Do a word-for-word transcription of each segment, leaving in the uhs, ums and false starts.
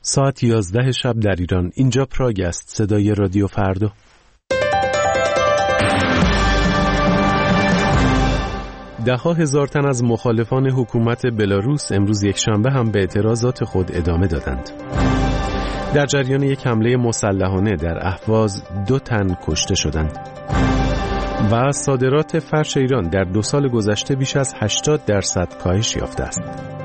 ساعت یازده شب در ایران. اینجا پراگ است، صدای رادیو فردا. ده ها هزار تن از مخالفان حکومت بلاروس امروز یکشنبه هم به اعتراضات خود ادامه دادند. در جریان یک حمله مسلحانه در اهواز دو تن کشته شدند. و صادرات فرش ایران در دو سال گذشته بیش از هشتاد درصد کاهش یافته است.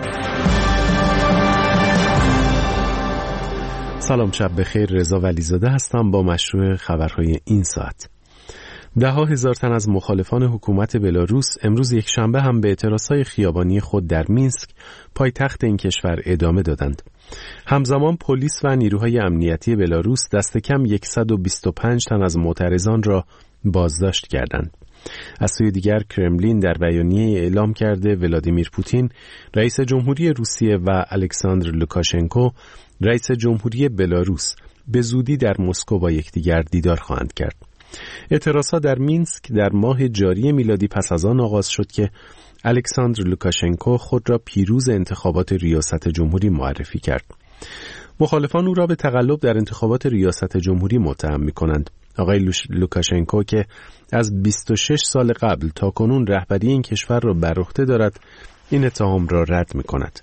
سلام، شب بخیر. رضا ولیزاده هستم با مشروع خبرهای این ساعت. ده ها هزار تن از مخالفان حکومت بلاروس امروز یک شنبه هم به اعتراضهای خیابانی خود در مینسک، پایتخت این کشور، ادامه دادند. همزمان پلیس و نیروهای امنیتی بلاروس دست کم صد و بیست و پنج تن از معترضان را بازداشت کردند. از سوی دیگر کرملین در بیانیه اعلام کرده ولادیمیر پوتین، رئیس جمهوری روسیه و الکساندر لوکاشنکو، رئیس جمهوری بلاروس، به زودی در مسکو با یکدیگر دیدار خواهند کرد. اعتراضات در مینسک در ماه جاری میلادی پس از آن آغاز شد که الکساندر لوکاشنکو خود را پیروز انتخابات ریاست جمهوری معرفی کرد. مخالفان او را به تقلب در انتخابات ریاست جمهوری متهم می‌کنند. آقای لوکاشنکو که از بیست و شش سال قبل تا کنون رهبری این کشور را بر عهده دارد، این اتهام را رد می‌کند.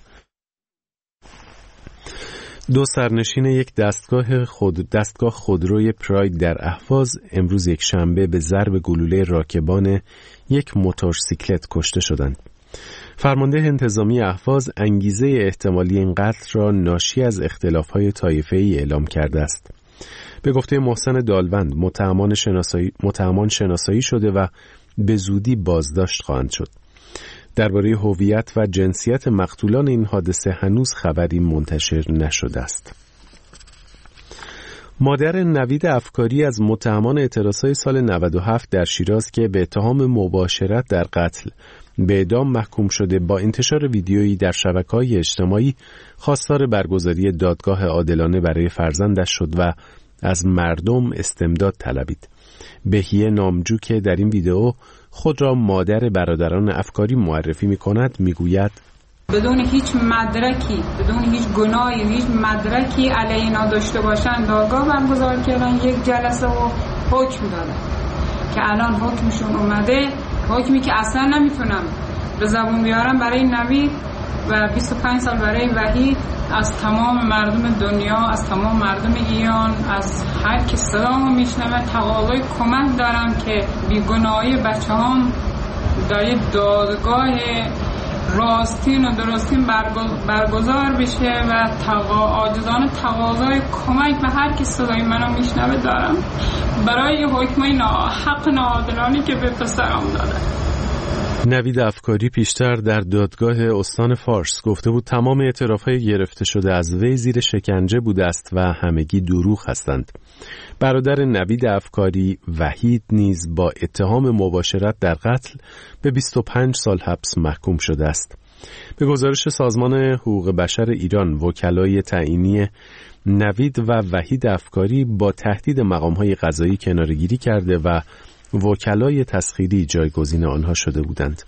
دو سرنشین یک دستگاه خود دستگاه خودروی پراید در اهواز امروز یک شنبه به ضرب گلوله راکبان یک موتورسیکلت کشته شدند. فرمانده انتظامی اهواز انگیزه احتمالی این قتل را ناشی از اختلاف‌های طایفه‌ای اعلام کرده است. به گفته محسن دالوند، متهمان شناسایی متهمان شناسایی شده و به زودی بازداشت خواهند شد. درباره هویت و جنسیت مقتولان این حادثه هنوز خبری منتشر نشده است. مادر نوید افکاری از متهمان اعتراضهای سال نود و هفت در شیراز که به اتهام مباشرت در قتل به اعدام محکوم شده، با انتشار ویدیویی در شبکه‌های اجتماعی خواستار برگزاری دادگاه عادلانه برای فرزندش شد و از مردم استمداد طلبید. بهیه نامجو که در این ویدیو خود را مادر برادران افکاری معرفی می کند می گوید بدون هیچ مدرکی، بدون هیچ گناهی، هیچ مدرکی علیه اینا داشته باشن دادگاه برگزار کردن، یک جلسه و حکم دادن که الان حکمشون اومده، حکمی که اصلا نمیتونم به زبون بیارم برای نوید و بیست و پنج سال برای وحید. از تمام مردم دنیا، از تمام مردم ایران، از هر کی صدامو میشنوه تقاضای کمک دارم که بیگناهی بچه هم در یک دادگاه راستین و درستین برگزار بشه و تقا عاجزانه تقاضای کمک به هر کی صدای منو میشنوه دارم برای حکمای ناحق ناعادلانه که به پسرم داده. نوید افکاری پیشتر در دادگاه استان فارس گفته بود تمام اعتراف‌های گرفته شده از وی زیر شکنجه بوده است و همگی دروغ هستند. برادر نوید افکاری، وحید، نیز با اتهام مباشرت در قتل به بیست و پنج سال حبس محکوم شده است. به گزارش سازمان حقوق بشر ایران، وکلای تعیینی نوید و وحید افکاری با تهدید مقام‌های قضایی کناره‌گیری کرده و وکلای تسخیری جایگزین آنها شده بودند.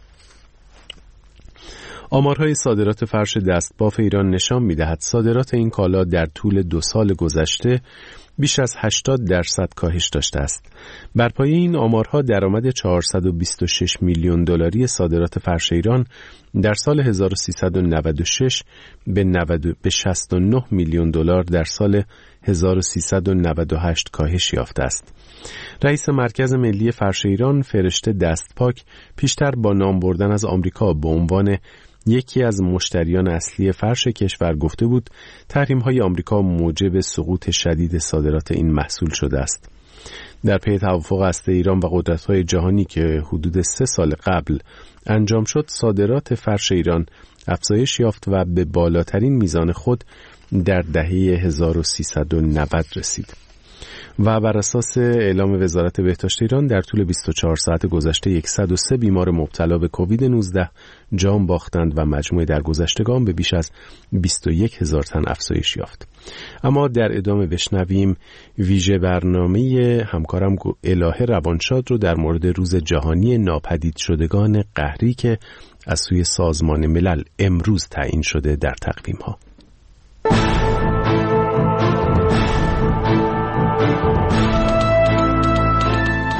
آمارهای صادرات فرش دستباف ایران نشان می‌دهد صادرات این کالا در طول دو سال گذشته بیش از هشتاد درصد کاهش داشته است. بر پایه این آمارها درآمد چهارصد و بیست و شش میلیون دلاری صادرات فرش ایران در سال هزار و سیصد و نود و شش به شصت و نه میلیون دلار در سال هزار و سیصد و نود و هشت کاهش یافته است. رئیس مرکز ملی فرش ایران، فرشته دستپاک، پیشتر با نام بردن از آمریکا به عنوان یکی از مشتریان اصلی فرش کشور گفته بود تحریم‌های آمریکا موجب سقوط شدید صادرات این محصول شده است. در پی توافق هسته ایران و قدرت‌های جهانی که حدود سه سال قبل انجام شد، صادرات فرش ایران افزایش یافت و به بالاترین میزان خود در دهه هزار و سیصد و نود رسید. و بر اساس اعلام وزارت بهداشت ایران در طول بیست و چهار ساعت گذشته صد و سه بیمار مبتلا به کووید نوزده جان باختند و مجموع درگذشتگان به بیش از بیست و یک هزار تن افزایش یافت. اما در ادامه بشنویم ویژه برنامه همکارم الهه روانشاد رو در مورد روز جهانی ناپدید شدگان قهری که از سوی سازمان ملل امروز تعیین شده در تقویم ها.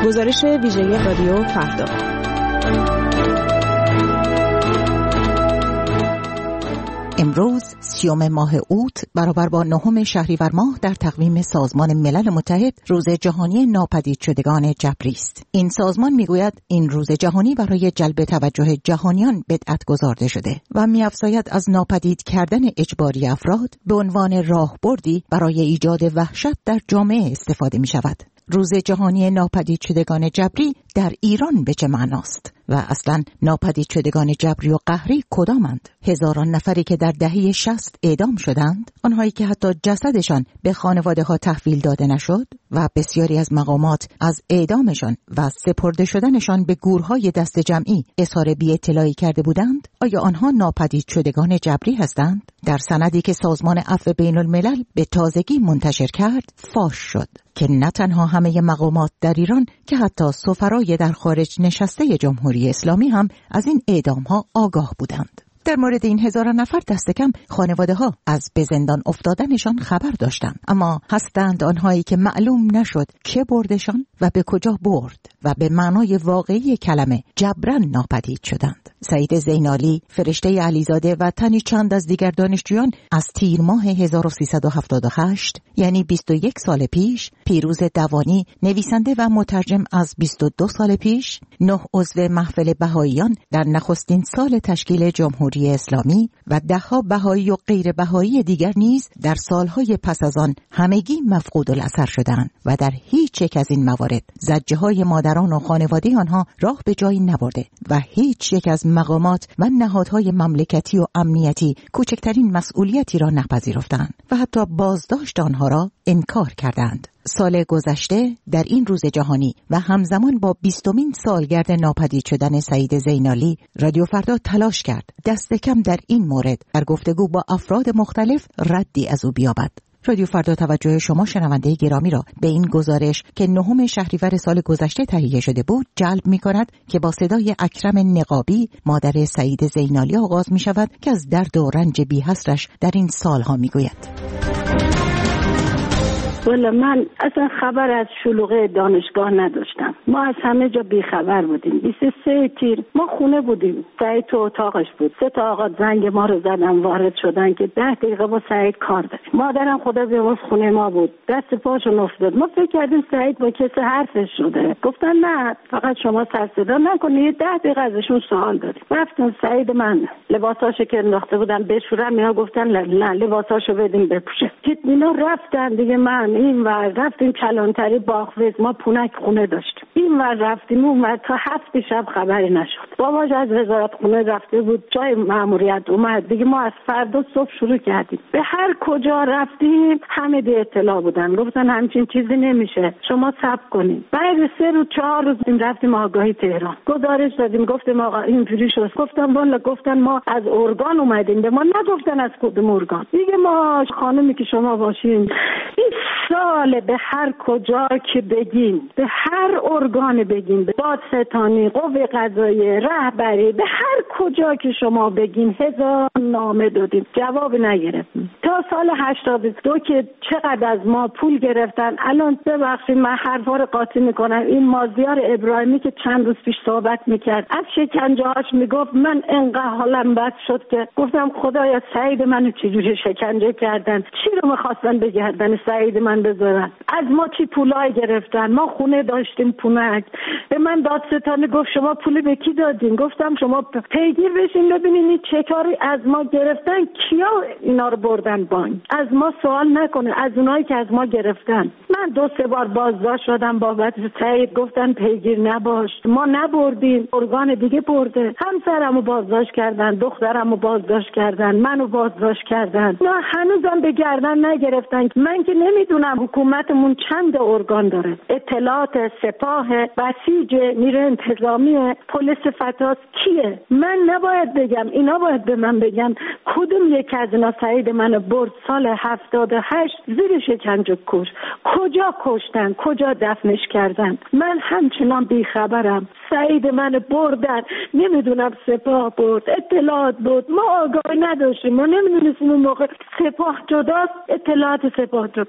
گزارش ویژه رادیو فردا. امروز سیوم ماه اوت برابر با نهم شهریور ماه در تقویم سازمان ملل متحد روز جهانی ناپدید شدگان جبری است. این سازمان میگوید این روز جهانی برای جلب توجه جهانیان بدعت گذارده شده و می‌افزاید از ناپدید کردن اجباری افراد به عنوان راهبردی برای ایجاد وحشت در جامعه استفاده می‌شود. روز جهانی ناپدید شدگان جبری در ایران به چه معناست؟ و اصلا ناپدید شدگان جبری و قهری کدامند؟ هزاران نفری که در دهه شصت اعدام شدند، آنهایی که حتی جسدشان به خانواده ها تحویل داده نشد و بسیاری از مقامات از اعدامشان و سپرده شدنشان به گورهای دست جمعی اظهار بی اطلاعی کرده بودند، آیا آنها ناپدید شدگان جبری هستند؟ در سندی که سازمان عفو بین الملل به تازگی منتشر کرد فاش شد که نه تنها همه مقامات در ایران که حتی سفرای در خارج نشسته جمهوری اسلامی هم از این اعدام‌ها آگاه بودند. در مورد این هزاران نفر دست کم خانواده ها از به زندان افتادنشان خبر داشتند، اما هستند آنهایی که معلوم نشد که بردشان و به کجا برد و به معنای واقعی کلمه جبران ناپدید شدند. سعید زینالی، فرشته علیزاده و تنی چند از دیگر دانشجویان از تیر ماه هزار و سیصد و هفتاد و هشت یعنی بیست و یک سال پیش، پیروز دوانی نویسنده و مترجم از بیست و دو سال پیش، نه عضو محفل بهاییان در نخستین سال تشکیل جمهوری اسلامی و دهها بهایی و غیر بهایی دیگر نیز در سالهای پس از آن همگی مفقود الاثر شدند و در هیچ یک از این موارد زجه‌های مادران و خانواده آنها راه به جایی نبرده و هیچ یک از مقامات و نهادهای مملکتی و امنیتی کوچکترین مسئولیتی را نپذیرفتند و حتی بازداشت آنها را انکار کردند. سال گذشته در این روز جهانی و همزمان با بیستمین سالگرد ناپدید شدن سعید زینالی، رادیو فردا تلاش کرد دست کم در این مورد در گفتگو با افراد مختلف ردی از او بیابد. رادیو فردا توجه شما شنونده گرامی را به این گزارش که نهم شهریور سال گذشته تهیه شده بود جلب می کند که با صدای اکرم نقابی مادر سعید زینالی آغاز می شود که از درد و رنج بی حصرش در این سالها می گوید. والا من اصلا خبر از شلوغه دانشگاه نداشتم. ما از همه جا بیخبر بودیم. بیست و سه تیر ما خونه بودیم. سعید تو اتاقش بود. سه تا آقا زنگ ما رو زدن، وارد شدن که ده دقیقه با سعید کار داریم. مادرم خدا بیامرز خونه ما بود. دست پاشون افتاد. ما فکر کردیم سعید با کسی حرفش شده. گفتن نه، فقط شما سر صدا نکنید، ده دقیقه ازشون سوال داریم. رفتم سعید من لباساشو که انداخته بودن بشورم، اینا گفتن نه لباساشو بدیم بپوشه. اینا رفتن دیگه. من این ور رفتیم کلانتری باغ‌وز، ما پونک خونه داشتیم. این ور رفتیم اون ور تا هفت شب خبری نشد. باباش از وزارت خونه رفته بود جای ماموریت اومد دیگه. ما از فردا صبح شروع کردیم. به هر کجا رفتیم همه دی اطلاع بودن، گفتن همچین چیزی نمیشه، شما صبر کنید. بعد سه روز چهار روز رفتیم آگاهی تهران، گزارش دادیم، گفتیم آقا اینجوری شد. گفتم والا گفتن ما از ارگان اومدیم، به ما نگفتن از کدوم ارگان. دیگه ما خانمی که شما باشین این سال به هر کجا که بگین، به هر ارگان بگین، به دادستانی، قوه قضاییه، رهبری، به هر کجا که شما بگین هزار نامه دادیم، جواب نگرفتیم. تا سال هشتاد و دو که چقدر از ما پول گرفتن. الان ببخشید من حرفا رو قاطی میکنم، این مازیار ابراهیمی که چند روز پیش صحبت میکرد از شکنجه‌هاش میگفت، من انقدر حالم بد شد که گفتم خدایا سعید منو چجوری شکنجه کردن، چی رو میخواستن بگردن سعید من بذارن، از ما چی پولای گرفتن. ما خونه داشتیم پونک. به من دادستانی گفت شما پول به کی دادین؟ گفتم شما پیگیر بشین ببینین چه کاری از ما گرفتن، کیا اینا رو بردن بانک. از ما سوال نکنه، از اونایی که از ما گرفتن. من دو سه بار بازداشت شدم بابت سعید، گفتن پیگیر نباش، ما نبردیم، ارگان دیگه برده. همسرمو بازداشت کردن، دخترمو بازداشت کردن، منو بازداشت کردن. نه هنوزم به گردن نگرفتن. من که نمیدونم حکومتمون چند ارگان داره، اطلاعات، سپاه، بسیج، نیروی انتظامی، پلیس فتاس کیه؟ من نباید بگم، اینا باید به من بگن کدوم یک از اینا سعید منو برد سال هفتاد و هشت زیر شکنجه کش، کجا کشتن، کجا دفنش کردن. من همچنان بیخبرم. سعید منو بردن، نمیدونم سپاه برد، اطلاعات بود، ما آگاهی نداشتیم، ما نمیدونستیم اون موقع سپاه جداست، اطلاعات سپاه جدا. و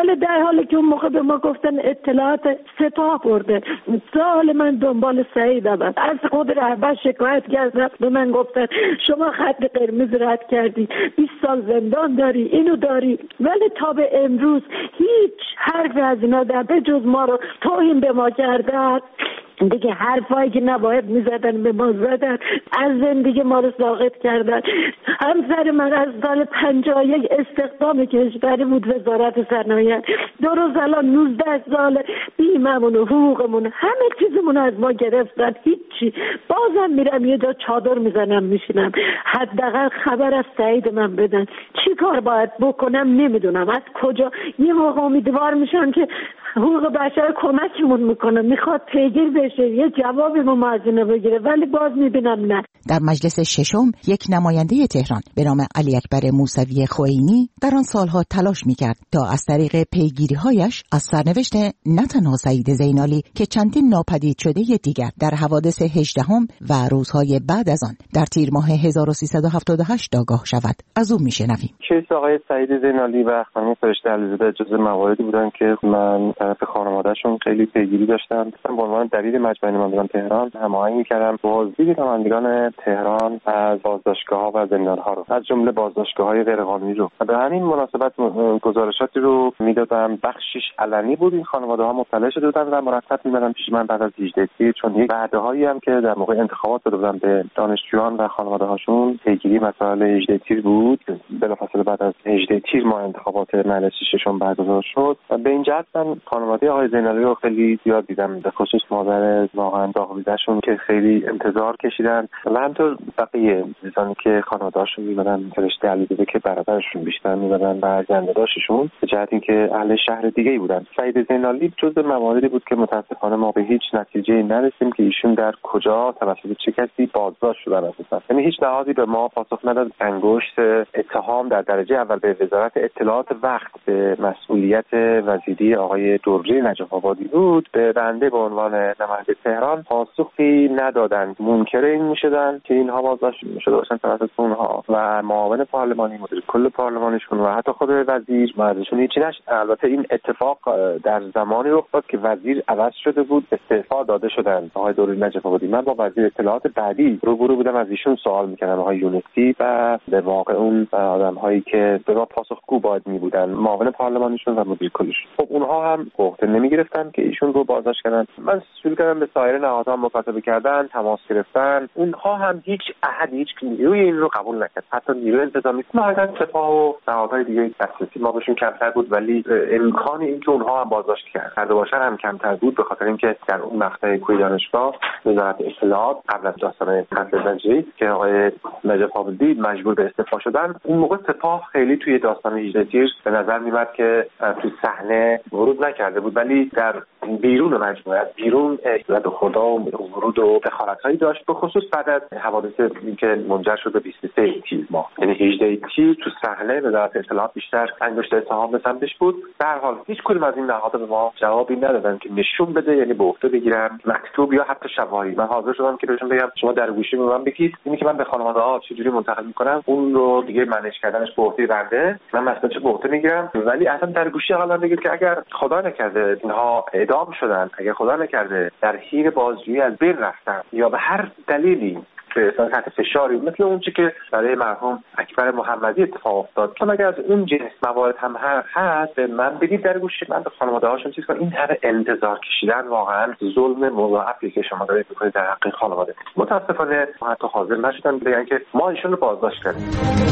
ولی در حالی که اون موقع به ما گفتن اطلاعات سپاه برده. سال من دنبال سعیدم، از خود رهبر شکایت کردم، به من گفتن شما خط قرمز رد کردی، بیست سال زندان داری، اینو داری. ولی تا به امروز هیچ حرف از اینا در به جز ما رو توهین به ما کردن. دیگه حرفایی که نباید میزدن به ما زدن، از زندگی ما رو ساقط کردن. همسر من از سال پنجاه و یک استخدام کشوری بود وزارت صنایع، درست الان نوزده سال بیممون و حقوقمون همه چیزمون از ما گرفتن، هیچی. بازم میرم یه جا چادر میزنم میشینم، حداقل خبر از سعید من بدن. چی کار باید بکنم نمیدونم، از کجا. یه موقع امیدوار میشم که حقوق بشر کمکمون میکنه، میخواد پیگیر بشه، یه جوابی ممازنه بگیره، ولی باز میبینم نه. در مجلس ششم یک نماینده تهران به نام علی اکبر موسوی خوئینی در آن سالها تلاش میکرد تا از طریق پیگیری‌هایش از سرنوشت نه تنها سعید زینالی که چندین ناپدید شده دیگر در حوادث هجدهم و روزهای بعد از آن در تیر ماه هزار و سیصد و هفتاد و هشت آگاه شود. از او میشنویم. کیس آقای سعید زینالی و خانم فرشته علیزاده جزو مواردی بودن که من طرف خانواده‌شون خیلی پیگیری داشتم. من به عنوان دبیر مجمع نمایندگان تهران هماهنگ می‌کردم بازدید نمایندگان تهران از بازداشتگاه‌ها و زندان‌ها رو، از جمله بازداشتگاه‌های غیرقانونی رو. به همین مناسبت گزارشاتی رو میدادم، بخشش علنی بود، این خانواده‌ها مطلع شده بودن و مرتب می‌مدن پیش من بعد از هجده تیر، چون یک وعده‌هایی هم که در موقع انتخابات داده بودن به دانشجویان و خانواده‌هاشون پیگیری مسائل هجده تیر بود. بلافاصله بعد از هجده تیر ما انتخابات مجلس ششم برگزار شد و به این جهت من خانواده آقای زینالی رو خیلی زیاد دیدم، به خصوص مادر واقعا داغ‌دیده‌شون که خیلی انتظار کشیدن و همینطور بقیه عزیزانی که خانواده‌هاشون می‌مدن، فرشته علیزاده که برادرشون بیشتر می‌مدن و زنده‌داشتشون، به جهت اینکه اهل شهر دیگه‌ای بودن. سعید زینالی جزو مواردی بود که متأسفانه ما به هیچ نتیجه‌ای نرسیدیم که ایشون در کجا توسط چه کسی بازداشت شدن اساسا. یعنی هیچ نهادی به ما پاسخ نداد. انگشت اتهام در درجه اول به وزارت اطلاعات وقت به مسئولیت وزیری آقای دوری نجف آبادی بود، به بنده به عنوان نماینده تهران پاسخی ندادند. منکر این میشدن که اینها بازداشت شده باشن توسط اونها و معاون پارلمانی، مدیر کل پارلمانشون و حتی خود وزیر ازشون هیچی نشد. البته این اتفاق در زمانی رخ داد که وزیر عوض شده بود، استعفا داده شدن آقای دوری نجف آبادی. من با وزیر اطلاعات بعدی روبرو بودم، از ایشون سوال میکردم، آقای یونسی و به واقع اون آدم‌هایی که به ما پاسخگو باید میبودن، معاون پارلمانیشون و مدیر کلشون. خب اونها هم عهده نمیگرفتن که ایشون رو بازداشت کردن. من شروع کردم به سایر نهادها مکاتبه کردن، تماس گرفتن. اونها هم هیچ احد هیچ نیروی این رو قبول نکرد، حتی نیروی انتظامی نهایتاً سپاه و نهادهای دیگه دسترسی ما بهشون کمتر بود، ولی امکان این که اونها هم بازداشت کرده باشن هم کمتر بود، به خاطر اینکه در اون مقطع کوی دانشگاه وزارت اطلاعات قبل از داستان قتل زنجیری که آقای نجف آبادی مجبور به استعفا شدن، اون موقع سپاه خیلی توی داستان هجده تیر به نظر میاد که تو صحنه ورود نکرده بود، ولی در بیرون مجموعه، بیرون ایجاد خدا و ورود و دخالت‌هایی داشت، به خصوص بعد از حوادث که منجر شد به بیست و سه تیر ماه. یعنی هجده تیر تو صحنه وزارت اطلاعات بیشتر انگشت اتهام به سمتش بود. در هر حال هیچ کدوم از این نهادها به ما جوابی ندادن که نشون بده، یعنی به عهده بگیرن مکتوب یا حتی شواهد. من حاضر شدم که بهشون بگم شما در گوشی به من بگید، اینی که من به خانواده‌ها چجوری منتقل می‌کنم اون رو دیگه منیج کردنش به عهده بنده، من مسئولیتش به عهده میگیرم، ولی اصلا در گوشی حالا بگید که اگر خدا نکرده اینها اعدام شدن، اگر خدا نکرده در حین بازجویی از بین رفتن یا به هر دلیلی به تحت فشاری مثل اون چیزی که برای مرحوم اکبر محمدی اتفاق افتاد، چون اگر از اون جنس موارد هم هست من بگید در گوشی من به خانواده‌هاشون چیز کنم. این همه انتظار کشیدن واقعا ظلم مضاعفی که شما دارید می‌کنید در حق خانواده. متأسفانه حتی حاضر نشدن بگن که ما ایشون رو بازداشت کردیم.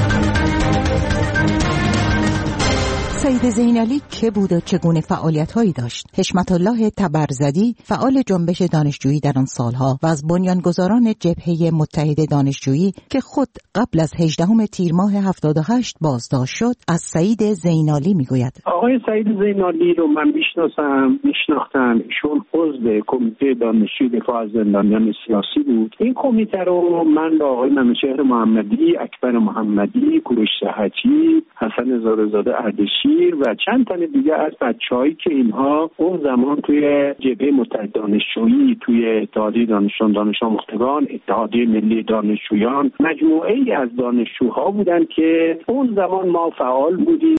سعید زینالی که بود و چگونه فعالیت‌هایی داشت؟ حشمت الله تبرزدی، فعال جنبش دانشجویی در آن سالها و از بنیانگذاران جبهه متحد دانشجویی که خود قبل از هجدهم تیر ماه هفتاد و هشت بازداشت شد، از سعید زینالی میگوید. آقای سعید زینالی رو من میشناسم، میشناختم. ایشون عضو کمیته دانشجوی دفاع از زندانیان سیاسی بود. این کمیته رو من با آقای منوچهر محمدی، اکبر محمدی، کوروش صحتی، حسن زارزاده اردشیر و چند تن دیگه از بچه‌هایی که اینها اون زمان توی جبهه متحد دانشجویی، توی اتحادیه دانشجویان دانش آموختگان، اتحادیه ملی دانشجویان، مجموعه‌ای از دانشجوها بودن که اون زمان ما فعال بودیم.